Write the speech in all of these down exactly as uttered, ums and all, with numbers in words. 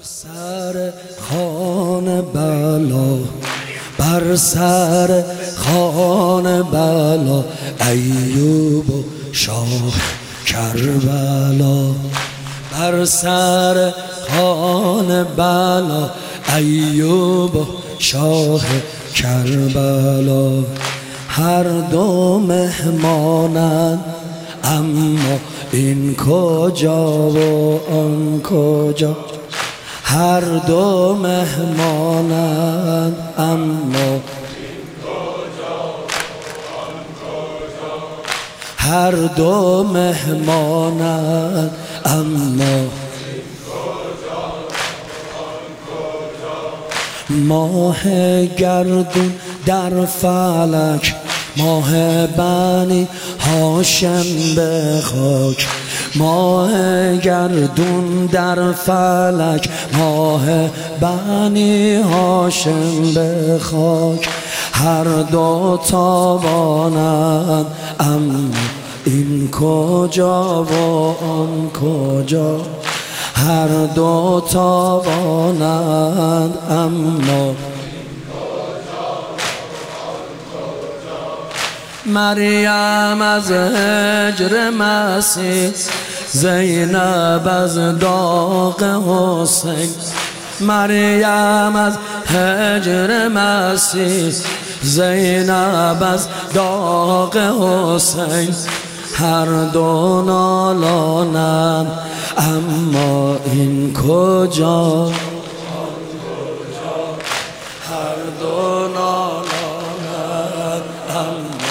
سر خان بلا، بر سر خان بلا، ایوب و شاه کربلا. بر سر خان بلا، ایوب و شاه کربلا. هر دو مهمانند اما این کجا و آن کجا. هر دو مهمانند اما این کجا و آن کجا. هر دو مهمانند اما این کجا و آن کجا. ماه گردون در فلک، ماه بنی هاشم به خاک. ماه گردون در فلک، ماه بنی هاشم به خاک. هر دو تابانند اما این کجا و آن کجا. هر دو تابانند اما مریم از هجر مسیح، زینب از داغ حسین. مریم از هجر مسیح، زینب از داغ حسین. هر دو نالانند اما این کجا. هر دو نالانند اما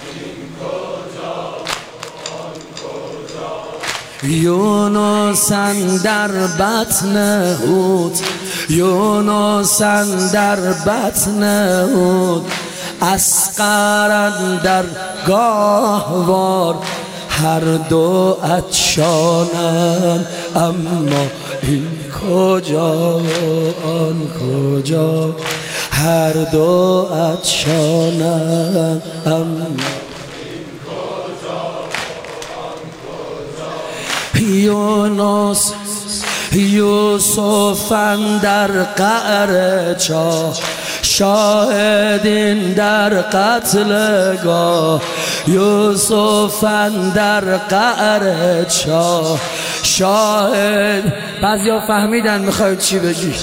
یونس اندر بطن حوت، یونس اندر بطن حوت. اصغر اندر گاهوار، هر دو عطشانند اما این کجا و آن کجا. هر دو عطشانند اما یونس یوسف اندر قعر چاه، شاهدین در قتلگاه. یوسف اندر قعر چاه، شاهد. بعضیا فهمیدن میخواید چی بگی.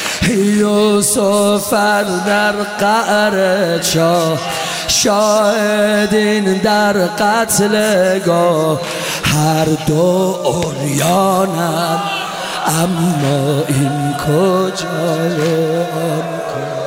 یوسف اندر قعر چاه، شاهدین در قتلگاه. هر دو عریانند اما این کجا و آن کجا.